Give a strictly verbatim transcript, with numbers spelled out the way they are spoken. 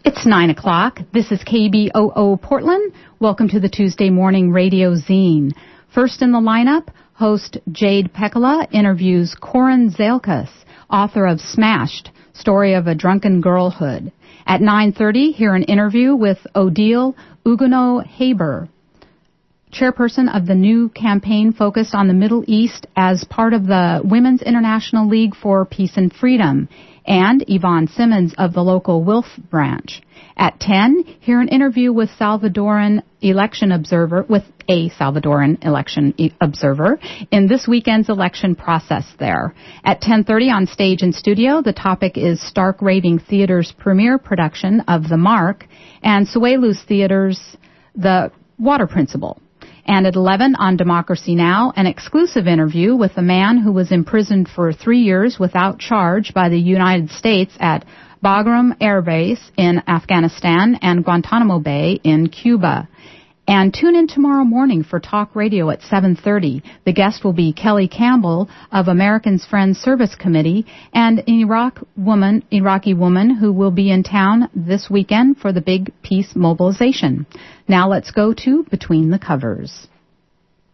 It's nine o'clock. This is K B O O Portland. Welcome to the Tuesday Morning Radio Zine. First in the lineup, host Jade Pekala interviews Corin Zalkas, author of Smashed, Story of a Drunken Girlhood. At nine thirty, hear an interview with Odile Huguenot-Haber, chairperson of the new campaign focused on the Middle East as part of the Women's International League for Peace and Freedom, and Yvonne Simmons of the local Wilf branch. At ten, hear an interview with Salvadoran election observer, with a Salvadoran election e- observer in this weekend's election process there. At ten thirty on Stage and Studio, the topic is Stark Raving Theater's premiere production of The Mark and Suelus Theater's The Water Principle. And at eleven on Democracy Now!, an exclusive interview with a man who was imprisoned for three years without charge by the United States at Bagram Air Base in Afghanistan and Guantanamo Bay in Cuba. And tune in tomorrow morning for Talk Radio at seven thirty. The guest will be Kelly Campbell of Americans Friends Service Committee and an Iraq woman, Iraqi woman who will be in town this weekend for the big peace mobilization. Now let's go to Between the Covers.